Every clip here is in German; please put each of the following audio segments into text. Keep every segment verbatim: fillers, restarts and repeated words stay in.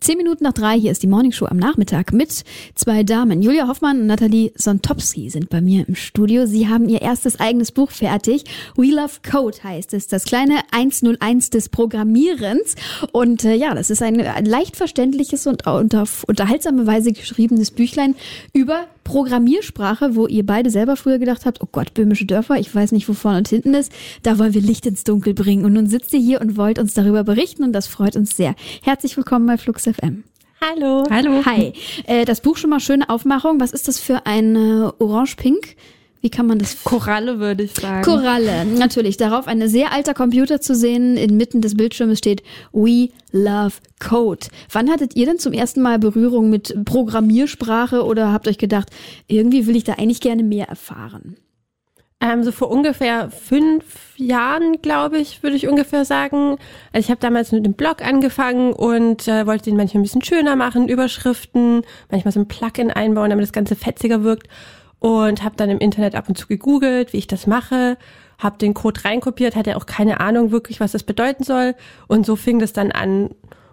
Zehn Minuten nach drei, hier ist die Morningshow am Nachmittag mit zwei Damen. Julia Hoffmann und Nathalie Sontopski sind bei mir im Studio. Sie haben ihr erstes eigenes Buch fertig. We Love Code heißt es, das kleine hunderteins des Programmierens. Und äh, ja, das ist ein, ein leicht verständliches und unter, auf unterhaltsame Weise geschriebenes Büchlein über Programmiersprache, wo ihr beide selber früher gedacht habt, oh Gott, böhmische Dörfer, ich weiß nicht, wo vorne und hinten ist. Da wollen wir Licht ins Dunkel bringen. Und nun sitzt ihr hier und wollt uns darüber berichten und das freut uns sehr. Herzlich willkommen bei Flux F M. Hallo. Hallo. Hi. Äh, das Buch schon mal schöne Aufmachung. Was ist das für ein äh, Orange-Pink? Wie kann man das? Koralle, würde ich sagen. Koralle, natürlich. Darauf ein sehr alter Computer zu sehen. Inmitten des Bildschirms steht We Love Code. Wann hattet ihr denn zum ersten Mal Berührung mit Programmiersprache oder habt euch gedacht, irgendwie will ich da eigentlich gerne mehr erfahren? Ähm, so vor ungefähr fünf Jahren, glaube ich, würde ich ungefähr sagen. Also ich habe damals mit dem Blog angefangen und äh, wollte den manchmal ein bisschen schöner machen, Überschriften, manchmal so ein Plugin einbauen, damit das Ganze fetziger wirkt. Und habe dann im Internet ab und zu gegoogelt, wie ich das mache, habe den Code reinkopiert, hatte auch keine Ahnung wirklich, was das bedeuten soll. Und so fing das dann an.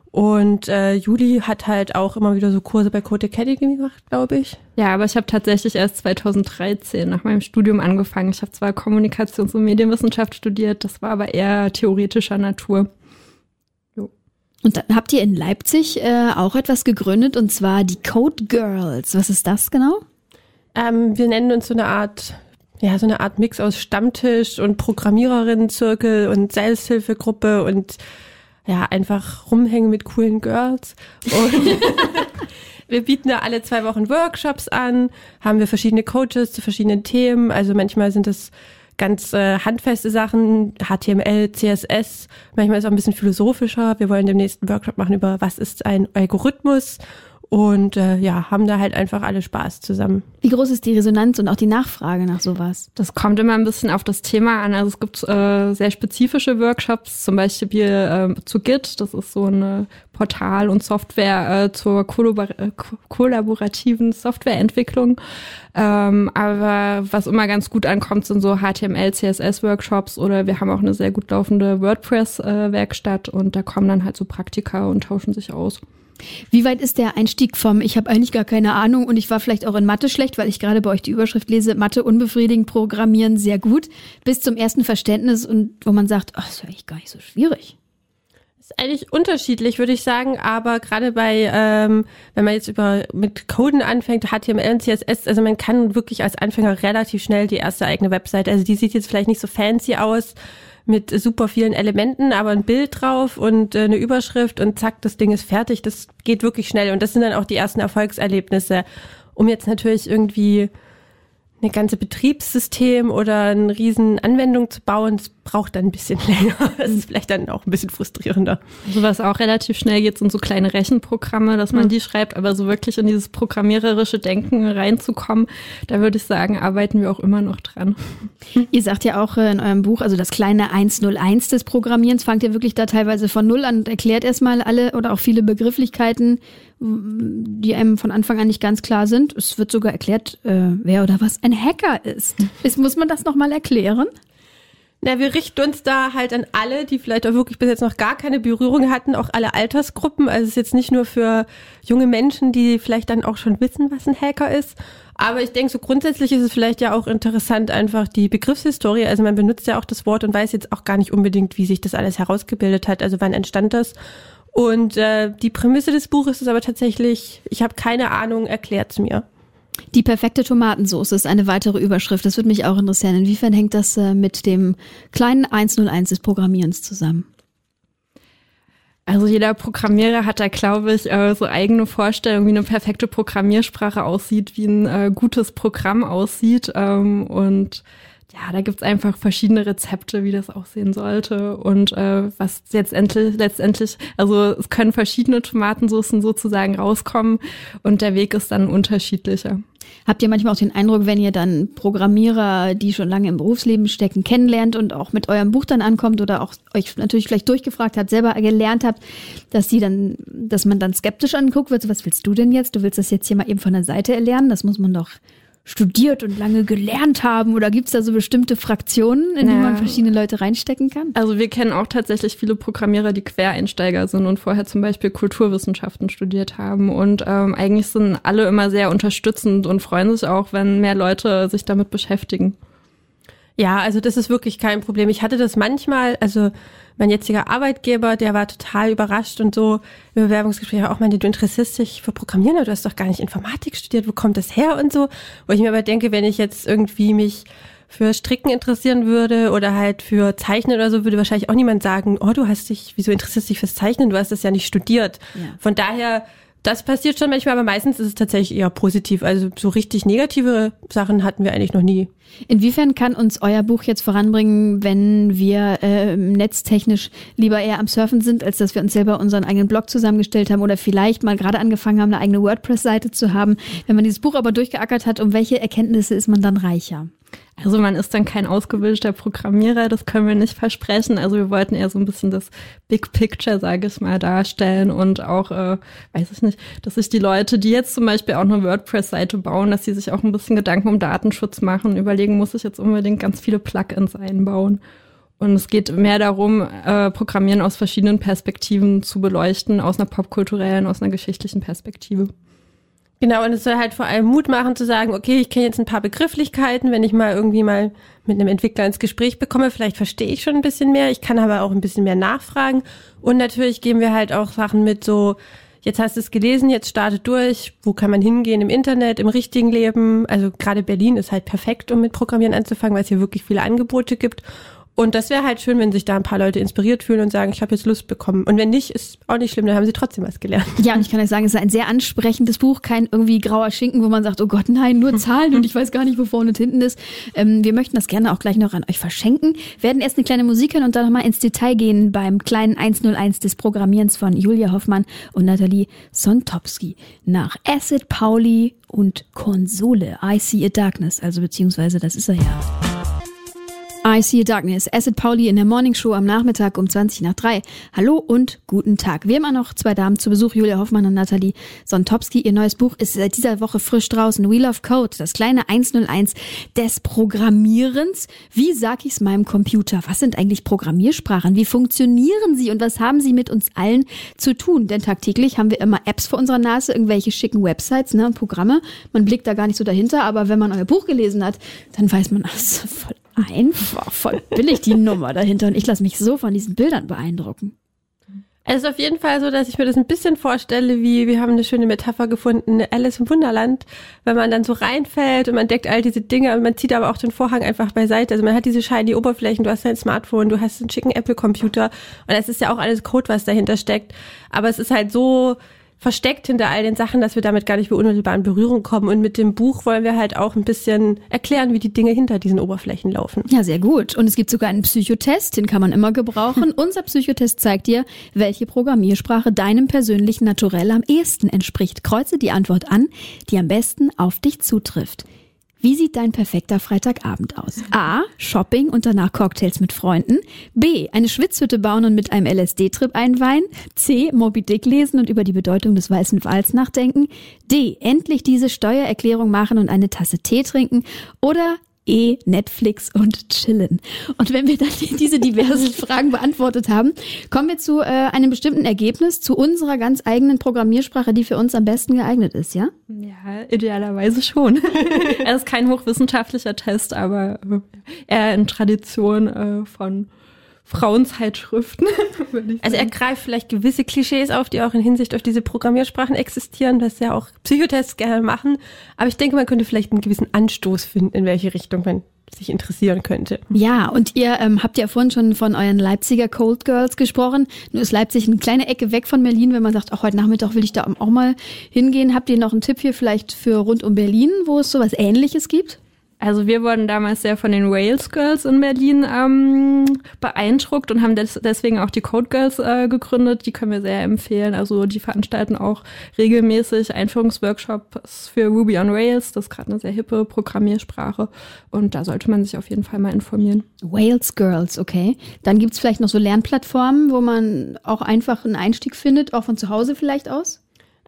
Und äh, Juli hat halt auch immer wieder so Kurse bei Code Academy gemacht, glaube ich. Ja, aber ich habe tatsächlich erst zweitausenddreizehn nach meinem Studium angefangen. Ich habe zwar Kommunikations- und Medienwissenschaft studiert, das war aber eher theoretischer Natur. Jo. Und dann habt ihr in Leipzig äh, auch etwas gegründet, und zwar die Code Girls. Was ist das genau? Ähm, wir nennen uns so eine Art, ja, so eine Art Mix aus Stammtisch und Programmiererinnenzirkel und Selbsthilfegruppe und ja, einfach rumhängen mit coolen Girls. Und wir bieten da alle zwei Wochen Workshops an, haben wir verschiedene Coaches zu verschiedenen Themen. Also manchmal sind es ganz äh, handfeste Sachen, H T M L, C S S. Manchmal ist es auch ein bisschen philosophischer. Wir wollen demnächst einen Workshop machen über, was ist ein Algorithmus? Und äh, ja, haben da halt einfach alle Spaß zusammen. Wie groß ist die Resonanz und auch die Nachfrage nach sowas? Das kommt immer ein bisschen auf das Thema an. Also es gibt äh, sehr spezifische Workshops, zum Beispiel äh, zu Git. Das ist so ein Portal und Software äh, zur kollabor- äh, kollaborativen Softwareentwicklung. Ähm, aber was immer ganz gut ankommt, sind so H T M L, C S S-Workshops oder wir haben auch eine sehr gut laufende WordPress-Werkstatt äh, und da kommen dann halt so Praktika und tauschen sich aus. Wie weit ist der Einstieg vom ich habe eigentlich gar keine Ahnung und ich war vielleicht auch in Mathe schlecht, weil ich gerade bei euch die Überschrift lese, Mathe unbefriedigend, Programmieren sehr gut, bis zum ersten Verständnis und wo man sagt, ach, ist ja eigentlich gar nicht so schwierig. Ist eigentlich unterschiedlich, würde ich sagen, aber gerade bei, ähm, wenn man jetzt über mit Coden anfängt, H T M L und C S S, also man kann wirklich als Anfänger relativ schnell die erste eigene Website, also die sieht jetzt vielleicht nicht so fancy aus, mit super vielen Elementen, aber ein Bild drauf und äh, eine Überschrift und zack, das Ding ist fertig. Das geht wirklich schnell und das sind dann auch die ersten Erfolgserlebnisse. Um jetzt natürlich irgendwie eine ganze Betriebssystem oder eine riesen Anwendung zu bauen, das braucht dann ein bisschen länger. Das ist vielleicht dann auch ein bisschen frustrierender. Also was auch relativ schnell geht, sind so kleine Rechenprogramme, dass man mhm. die schreibt, aber so wirklich in dieses programmiererische Denken reinzukommen, da würde ich sagen, arbeiten wir auch immer noch dran. Ihr sagt ja auch in eurem Buch, also das kleine hunderteins des Programmierens, fangt ihr wirklich da teilweise von Null an und erklärt erstmal alle oder auch viele Begrifflichkeiten, die einem von Anfang an nicht ganz klar sind. Es wird sogar erklärt, äh, wer oder was ein Hacker ist. ist muss man das nochmal erklären? Na, wir richten uns da halt an alle, die vielleicht auch wirklich bis jetzt noch gar keine Berührung hatten, auch alle Altersgruppen. Also es ist jetzt nicht nur für junge Menschen, die vielleicht dann auch schon wissen, was ein Hacker ist. Aber ich denke, so grundsätzlich ist es vielleicht ja auch interessant, einfach die Begriffshistorie. Also man benutzt ja auch das Wort und weiß jetzt auch gar nicht unbedingt, wie sich das alles herausgebildet hat. Also wann entstand das? Und äh, die Prämisse des Buches ist aber tatsächlich, ich habe keine Ahnung, erklärt's mir. Die perfekte Tomatensauce ist eine weitere Überschrift. Das würde mich auch interessieren. Inwiefern hängt das äh, mit dem kleinen hunderteins des Programmierens zusammen? Also jeder Programmierer hat da, glaube ich, äh, so eigene Vorstellungen, wie eine perfekte Programmiersprache aussieht, wie ein äh, gutes Programm aussieht. Ähm, und ja, da gibt's einfach verschiedene Rezepte, wie das aussehen sollte und äh, was jetzt endlich, letztendlich, also es können verschiedene Tomatensoßen sozusagen rauskommen und der Weg ist dann unterschiedlicher. Habt ihr manchmal auch den Eindruck, wenn ihr dann Programmierer, die schon lange im Berufsleben stecken, kennenlernt und auch mit eurem Buch dann ankommt oder auch euch natürlich vielleicht durchgefragt habt, selber gelernt habt, dass die dann, dass man dann skeptisch anguckt wird, so, was willst du denn jetzt? Du willst das jetzt hier mal eben von der Seite erlernen? Das muss man doch studiert und lange gelernt haben? Oder gibt es da so bestimmte Fraktionen, in die Ja. man verschiedene Leute reinstecken kann? Also wir kennen auch tatsächlich viele Programmierer, die Quereinsteiger sind und vorher zum Beispiel Kulturwissenschaften studiert haben. Und ähm, eigentlich sind alle immer sehr unterstützend und freuen sich auch, wenn mehr Leute sich damit beschäftigen. Ja, also das ist wirklich kein Problem. Ich hatte das manchmal, also mein jetziger Arbeitgeber, der war total überrascht und so im Bewerbungsgespräch auch meinte, du interessierst dich für Programmieren, aber du hast doch gar nicht Informatik studiert, wo kommt das her und so. Wo ich mir aber denke, wenn ich jetzt irgendwie mich für Stricken interessieren würde oder halt für Zeichnen oder so, würde wahrscheinlich auch niemand sagen, oh, du hast dich, wieso interessierst du dich fürs Zeichnen, du hast das ja nicht studiert. Ja. Von daher, das passiert schon manchmal, aber meistens ist es tatsächlich eher positiv. Also so richtig negative Sachen hatten wir eigentlich noch nie. Inwiefern kann uns euer Buch jetzt voranbringen, wenn wir äh, netztechnisch lieber eher am Surfen sind, als dass wir uns selber unseren eigenen Blog zusammengestellt haben oder vielleicht mal gerade angefangen haben, eine eigene WordPress-Seite zu haben? Wenn man dieses Buch aber durchgeackert hat, um welche Erkenntnisse ist man dann reicher? Also man ist dann kein ausgebildeter Programmierer, das können wir nicht versprechen. Also wir wollten eher so ein bisschen das Big Picture, sage ich mal, darstellen und auch, äh, weiß ich nicht, dass sich die Leute, die jetzt zum Beispiel auch eine WordPress-Seite bauen, dass sie sich auch ein bisschen Gedanken um Datenschutz machen, überlegen, muss ich jetzt unbedingt ganz viele Plugins einbauen. Und es geht mehr darum, äh, Programmieren aus verschiedenen Perspektiven zu beleuchten, aus einer popkulturellen, aus einer geschichtlichen Perspektive. Genau, und es soll halt vor allem Mut machen zu sagen, okay, ich kenne jetzt ein paar Begrifflichkeiten, wenn ich mal irgendwie mal mit einem Entwickler ins Gespräch bekomme, vielleicht verstehe ich schon ein bisschen mehr, ich kann aber auch ein bisschen mehr nachfragen. Und natürlich geben wir halt auch Sachen mit so, jetzt hast du es gelesen, jetzt startet durch, wo kann man hingehen im Internet, im richtigen Leben. Also gerade Berlin ist halt perfekt, um mit Programmieren anzufangen, weil es hier wirklich viele Angebote gibt. Und das wäre halt schön, wenn sich da ein paar Leute inspiriert fühlen und sagen, ich habe jetzt Lust bekommen. Und wenn nicht, ist auch nicht schlimm, dann haben sie trotzdem was gelernt. Ja, und ich kann euch sagen, es ist ein sehr ansprechendes Buch, kein irgendwie grauer Schinken, wo man sagt, oh Gott, nein, nur Zahlen und ich weiß gar nicht, wo vorne und hinten ist. Ähm, wir möchten das gerne auch gleich noch an euch verschenken. Werden erst eine kleine Musik hören und dann nochmal ins Detail gehen beim kleinen hunderteins des Programmierens von Julia Hoffmann und Nathalie Sontopski nach Acid Pauli und Konsole. I See a Darkness, also beziehungsweise das ist er ja. I See a Darkness, Acid Pauli in der Morning Show am Nachmittag um zwanzig nach drei. Hallo und guten Tag. Wir haben auch noch zwei Damen zu Besuch, Julia Hoffmann und Nathalie Sontopski. Ihr neues Buch ist seit dieser Woche frisch draußen. We Love Code, das kleine hunderteins des Programmierens. Wie sag ich's meinem Computer? Was sind eigentlich Programmiersprachen? Wie funktionieren sie und was haben sie mit uns allen zu tun? Denn tagtäglich haben wir immer Apps vor unserer Nase, irgendwelche schicken Websites, ne, und Programme. Man blickt da gar nicht so dahinter, aber wenn man euer Buch gelesen hat, dann weiß man, das ist voll einfach, voll billig die Nummer dahinter und ich lasse mich so von diesen Bildern beeindrucken. Es ist auf jeden Fall so, dass ich mir das ein bisschen vorstelle, wie, wir haben eine schöne Metapher gefunden, Alice im Wunderland, wenn man dann so reinfällt und man deckt all diese Dinge und man zieht aber auch den Vorhang einfach beiseite. Also man hat diese shiny Oberflächen, du hast dein Smartphone, du hast einen schicken Apple-Computer und es ist ja auch alles Code, was dahinter steckt. Aber es ist halt so versteckt hinter all den Sachen, dass wir damit gar nicht mehr unmittelbar in Berührung kommen. Und mit dem Buch wollen wir halt auch ein bisschen erklären, wie die Dinge hinter diesen Oberflächen laufen. Ja, sehr gut. Und es gibt sogar einen Psychotest, den kann man immer gebrauchen. Unser Psychotest zeigt dir, welche Programmiersprache deinem persönlichen Naturell am ehesten entspricht. Kreuze die Antwort an, die am besten auf dich zutrifft. Wie sieht dein perfekter Freitagabend aus? A. Shopping und danach Cocktails mit Freunden. B. Eine Schwitzhütte bauen und mit einem L S D-Trip einweihen. C. Moby Dick lesen und über die Bedeutung des weißen Wals nachdenken. D. Endlich diese Steuererklärung machen und eine Tasse Tee trinken. Oder E. Netflix und chillen. Und wenn wir dann diese diversen Fragen beantwortet haben, kommen wir zu äh, einem bestimmten Ergebnis, zu unserer ganz eigenen Programmiersprache, die für uns am besten geeignet ist, ja? Ja, idealerweise schon. Er ist kein hochwissenschaftlicher Test, aber äh, eher in Tradition äh, von Frauenzeitschriften, würde ich Also er sagen. greift vielleicht gewisse Klischees auf, die auch in Hinsicht auf diese Programmiersprachen existieren, was ja auch Psychotests gerne machen. Aber ich denke, man könnte vielleicht einen gewissen Anstoß finden, in welche Richtung man sich interessieren könnte. Ja, und ihr ähm, habt ja vorhin schon von euren Leipziger Cold Girls gesprochen. Nur ist Leipzig eine kleine Ecke weg von Berlin, wenn man sagt, auch heute Nachmittag will ich da auch mal hingehen. Habt ihr noch einen Tipp hier vielleicht für rund um Berlin, wo es sowas Ähnliches gibt? Also wir wurden damals sehr von den Wales Girls in Berlin ähm, beeindruckt und haben des, deswegen auch die Code Girls äh, gegründet. Die können wir sehr empfehlen. Also die veranstalten auch regelmäßig Einführungsworkshops für Ruby on Rails. Das ist gerade eine sehr hippe Programmiersprache und da sollte man sich auf jeden Fall mal informieren. Wales Girls, okay. Dann gibt's vielleicht noch so Lernplattformen, wo man auch einfach einen Einstieg findet, auch von zu Hause vielleicht aus?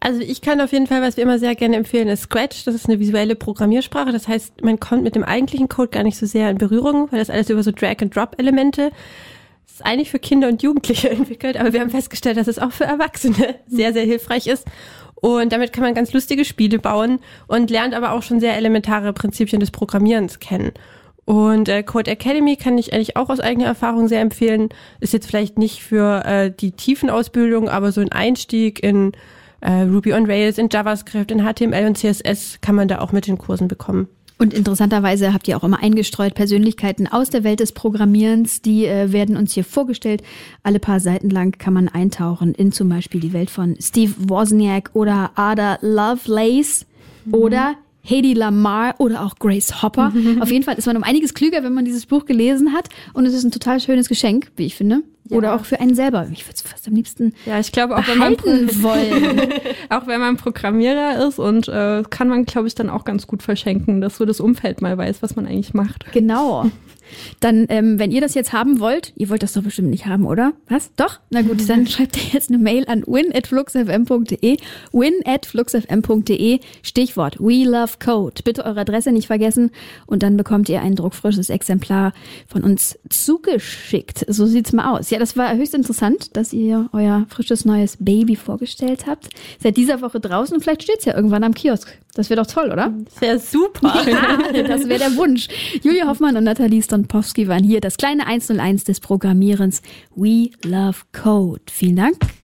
Also ich kann auf jeden Fall, was wir immer sehr gerne empfehlen, ist Scratch. Das ist eine visuelle Programmiersprache. Das heißt, man kommt mit dem eigentlichen Code gar nicht so sehr in Berührung, weil das alles über so Drag-and-Drop-Elemente ist eigentlich für Kinder und Jugendliche entwickelt. Aber wir haben festgestellt, dass es auch für Erwachsene sehr, sehr hilfreich ist. Und damit kann man ganz lustige Spiele bauen und lernt aber auch schon sehr elementare Prinzipien des Programmierens kennen. Und äh, Code Academy kann ich eigentlich auch aus eigener Erfahrung sehr empfehlen. Ist jetzt vielleicht nicht für äh, die Tiefenausbildung, aber so ein Einstieg in äh, Ruby on Rails, in JavaScript, in H T M L und C S S kann man da auch mit den Kursen bekommen. Und interessanterweise habt ihr auch immer eingestreut Persönlichkeiten aus der Welt des Programmierens, die äh, werden uns hier vorgestellt. Alle paar Seiten lang kann man eintauchen in zum Beispiel die Welt von Steve Wozniak oder Ada Lovelace mhm. oder Hedy Lamar oder auch Grace Hopper. Mhm. Auf jeden Fall ist man um einiges klüger, wenn man dieses Buch gelesen hat. Und es ist ein total schönes Geschenk, wie ich finde. Ja. Oder auch für einen selber. Ich würde es fast am liebsten ja, ich glaube auch wenn man wollen. Auch wenn man Programmierer ist und äh, kann man, glaube ich, dann auch ganz gut verschenken, dass so das Umfeld mal weiß, was man eigentlich macht. Genau. Dann, ähm, wenn ihr das jetzt haben wollt, ihr wollt das doch bestimmt nicht haben, oder? Was? Doch? Na gut, dann schreibt ihr jetzt eine Mail an win at fluxfm punkt de, win at fluxfm punkt de, Stichwort We Love Code. Bitte eure Adresse nicht vergessen und dann bekommt ihr ein druckfrisches Exemplar von uns zugeschickt. So sieht's mal aus. Ja, das war höchst interessant, dass ihr euer frisches neues Baby vorgestellt habt. Seit dieser Woche draußen und vielleicht steht's ja irgendwann am Kiosk. Das wäre doch toll, oder? Das wäre super. Ja, das wäre der Wunsch. Julia Hoffmann und Nathalie Stompowski waren hier. Das kleine eins null eins des Programmierens. We Love Code. Vielen Dank.